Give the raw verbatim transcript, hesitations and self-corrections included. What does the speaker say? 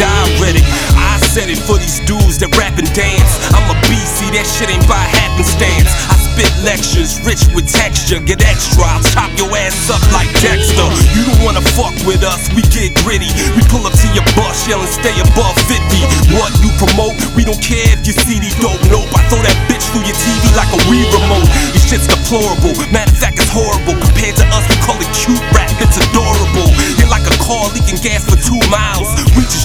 diuretic. I said it for these dudes that rap and dance. I'm a B C, that shit ain't by happenstance. I spit lectures, rich with texture, get extra, I'll chop your ass up like Dexter. You don't wanna fuck with us, we get gritty. We pull up to your bus, yellin' stay above fifty. What you promote, we don't care if your C D dope. Nope, I throw that bitch through your T V like a Wii remote. Your shit's deplorable, matter of fact it's horrible. Compared to us, we call it cute